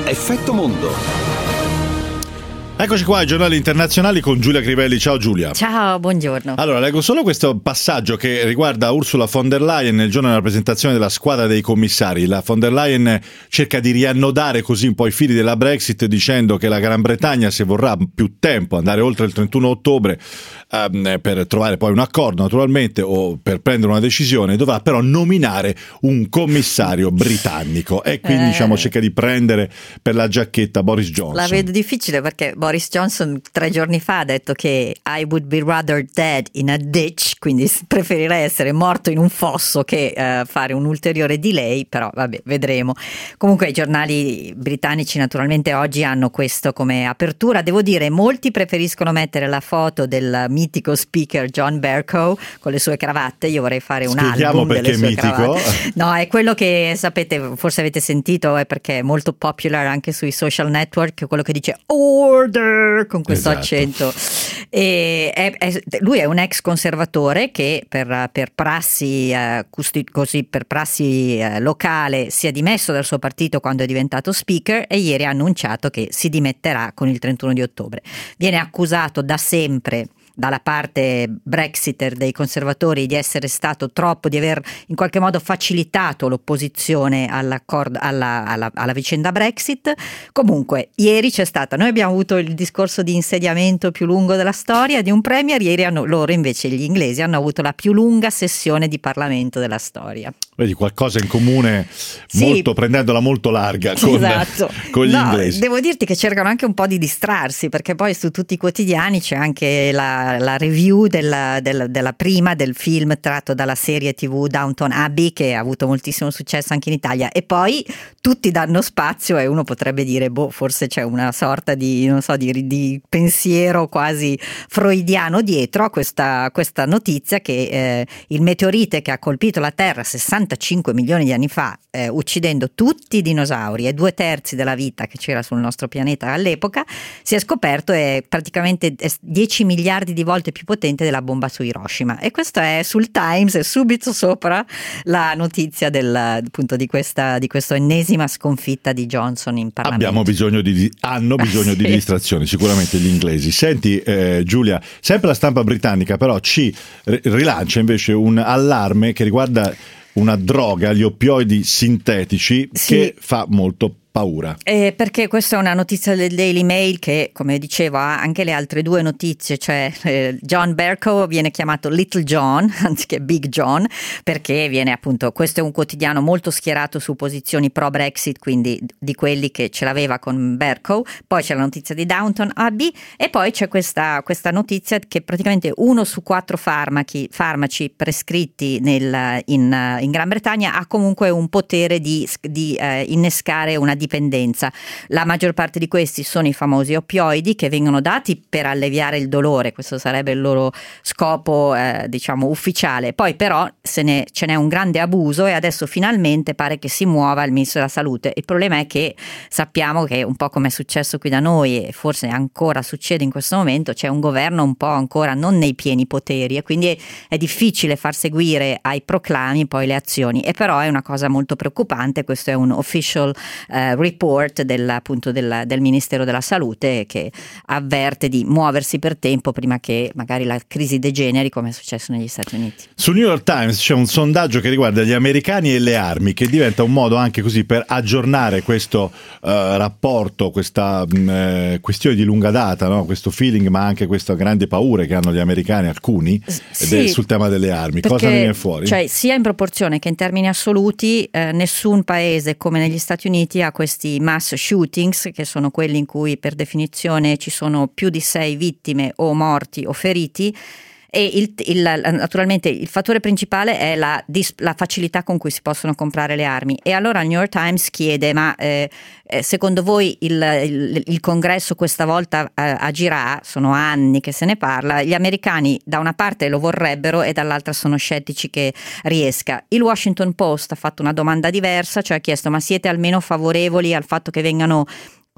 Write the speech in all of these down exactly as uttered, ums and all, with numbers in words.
Effetto Mondo. Eccoci qua ai giornali internazionali con Giulia Crivelli. Ciao Giulia. Ciao, buongiorno. Allora, leggo solo questo passaggio che riguarda Ursula von der Leyen nel giorno della presentazione della squadra dei commissari. La von der Leyen cerca di riannodare così un po' i fili della Brexit dicendo che la Gran Bretagna, se vorrà più tempo, andare oltre il trentuno ottobre ehm, per trovare poi un accordo naturalmente o per prendere una decisione, dovrà però nominare un commissario britannico e quindi eh... diciamo cerca di prendere per la giacchetta Boris Johnson. La vedo difficile perché Boris Johnson tre giorni fa ha detto che I would be rather dead in a ditch, quindi preferirei essere morto in un fosso che uh, fare un ulteriore delay, però vabbè, vedremo. Comunque i giornali britannici naturalmente oggi hanno questo come apertura. Devo dire, molti preferiscono mettere la foto del mitico speaker John Bercow con le sue cravatte. Io vorrei fare un Spieghiamo album delle sue mitico. cravatte. No, è quello che sapete, forse avete sentito, è perché è molto popular anche sui social network, quello che dice order con questo esatto. accento. E è, è, lui è un ex conservatore che per, per prassi eh, così per prassi eh, locale si è dimesso dal suo partito quando è diventato speaker e ieri ha annunciato che si dimetterà con il trentuno di ottobre. Viene accusato da sempre dalla parte Brexiter dei conservatori di essere stato troppo, di aver in qualche modo facilitato l'opposizione all'accordo, alla, alla, alla vicenda Brexit. Comunque ieri c'è stata, noi abbiamo avuto il discorso di insediamento più lungo della storia di un premier, ieri hanno, loro invece gli inglesi hanno avuto la più lunga sessione di Parlamento della storia. Vedi, qualcosa in comune, sì, molto, prendendola molto larga con, esatto. con gli no, inglesi. Devo dirti che cercano anche un po' di distrarsi, perché poi su tutti i quotidiani c'è anche la la review della, della, della prima del film tratto dalla serie tivù Downton Abbey, che ha avuto moltissimo successo anche in Italia, e poi tutti danno spazio e uno potrebbe dire boh, forse c'è una sorta di non so di, di pensiero quasi freudiano dietro a questa, questa notizia che eh, il meteorite che ha colpito la Terra sessantacinque milioni di anni fa, eh, uccidendo tutti i dinosauri e due terzi della vita che c'era sul nostro pianeta all'epoca, si è scoperto è praticamente dieci miliardi di di volte più potente della bomba su Hiroshima, e questo è sul Times, è subito sopra la notizia del, appunto di questa di questa ennesima sconfitta di Johnson in Parlamento. Abbiamo bisogno di hanno bisogno sì. di distrazioni sicuramente gli inglesi. Senti eh, Giulia, sempre la stampa britannica però ci rilancia invece un allarme che riguarda una droga, gli oppioidi sintetici, sì. che fa molto paura. Eh, perché questa è una notizia del Daily Mail che, come dicevo, ha anche le altre due notizie, cioè eh, John Bercow viene chiamato Little John anziché Big John, perché viene appunto, questo è un quotidiano molto schierato su posizioni pro Brexit, quindi di quelli che ce l'aveva con Bercow. Poi c'è la notizia di Downton Abbey e poi c'è questa, questa notizia che praticamente uno su quattro farmaci, farmaci prescritti nel, in, in Gran Bretagna ha comunque un potere di, di eh, innescare una dipendenza. La maggior parte di questi sono i famosi oppioidi che vengono dati per alleviare il dolore, questo sarebbe il loro scopo eh, diciamo ufficiale. Poi però se ne, ce n'è un grande abuso e adesso finalmente pare che si muova il Ministro della Salute. Il problema è che sappiamo che un po' come è successo qui da noi e forse ancora succede in questo momento, c'è un governo un po' ancora non nei pieni poteri e quindi è, è difficile far seguire ai proclami poi le azioni, e però è una cosa molto preoccupante. Questo è un official eh, report del, appunto del, del Ministero della Salute che avverte di muoversi per tempo prima che magari la crisi degeneri come è successo negli Stati Uniti. Sul New York Times c'è un sondaggio che riguarda gli americani e le armi, che diventa un modo anche così per aggiornare questo uh, rapporto, questa uh, questione di lunga data, no? Questo feeling ma anche questa grande paura che hanno gli americani, alcuni, sì, ed è sul tema delle armi. perché, cosa ne viene fuori? Cioè, sia in proporzione che in termini assoluti eh, nessun paese come negli Stati Uniti ha questi mass shootings, che sono quelli in cui per definizione ci sono più di sei vittime o morti o feriti. E il, il, naturalmente il fattore principale è la, la facilità con cui si possono comprare le armi. E allora il New York Times chiede: ma eh, secondo voi il, il, il congresso questa volta eh, agirà? Sono anni che se ne parla, gli americani da una parte lo vorrebbero e dall'altra sono scettici che riesca. Il Washington Post ha fatto una domanda diversa, cioè ha chiesto: ma siete almeno favorevoli al fatto che vengano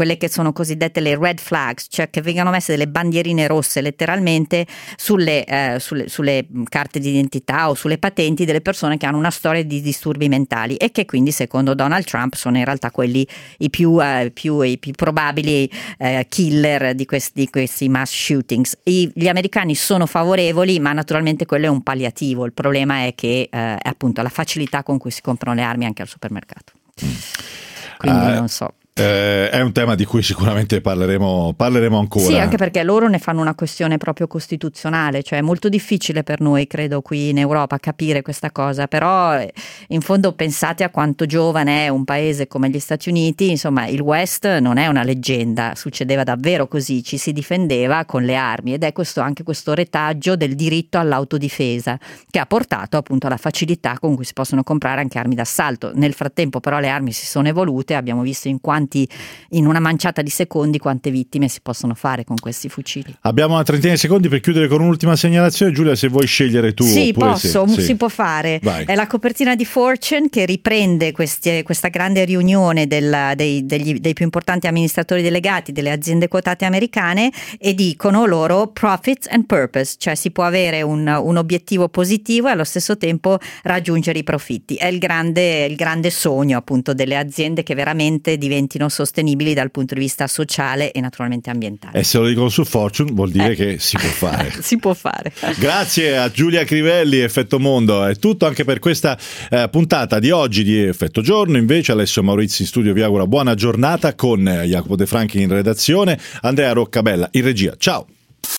quelle che sono cosiddette le red flags, cioè che vengano messe delle bandierine rosse letteralmente sulle, eh, sulle, sulle carte d'identità o sulle patenti delle persone che hanno una storia di disturbi mentali e che quindi secondo Donald Trump sono in realtà quelli i più, eh, più, i più probabili eh, killer di questi, di questi mass shootings. I, gli americani sono favorevoli, ma naturalmente quello è un palliativo. Il problema è che eh, è appunto la facilità con cui si comprano le armi anche al supermercato. Quindi uh, non so. Eh, è un tema di cui sicuramente parleremo, parleremo ancora. Sì, anche perché loro ne fanno una questione proprio costituzionale, cioè è molto difficile per noi, credo, qui in Europa capire questa cosa, però in fondo pensate a quanto giovane è un paese come gli Stati Uniti, insomma il West non è una leggenda, succedeva davvero così, ci si difendeva con le armi ed è questo, anche questo retaggio del diritto all'autodifesa che ha portato appunto alla facilità con cui si possono comprare anche armi d'assalto. Nel frattempo però le armi si sono evolute, abbiamo visto in quanti in una manciata di secondi quante vittime si possono fare con questi fucili. Abbiamo una trentina di secondi per chiudere con un'ultima segnalazione. Giulia, se vuoi scegliere tu. Sì, oppure posso, sì, si sì. può fare. Vai. È la copertina di Fortune che riprende questi, questa grande riunione del, dei, degli, dei più importanti amministratori delegati delle aziende quotate americane e dicono loro profits and purpose, cioè si può avere un, un obiettivo positivo e allo stesso tempo raggiungere i profitti. È il grande, il grande sogno appunto delle aziende che veramente diventino sostenibili dal punto di vista sociale e naturalmente ambientale. E se lo dicono su Fortune vuol dire eh. che si può fare. Si può fare. Grazie a Giulia Crivelli, Effetto Mondo. È tutto anche per questa eh, puntata di oggi di Effetto Giorno. Invece Alessio Maurizi in studio vi augura buona giornata con Jacopo De Franchi in redazione, Andrea Roccabella in regia. Ciao!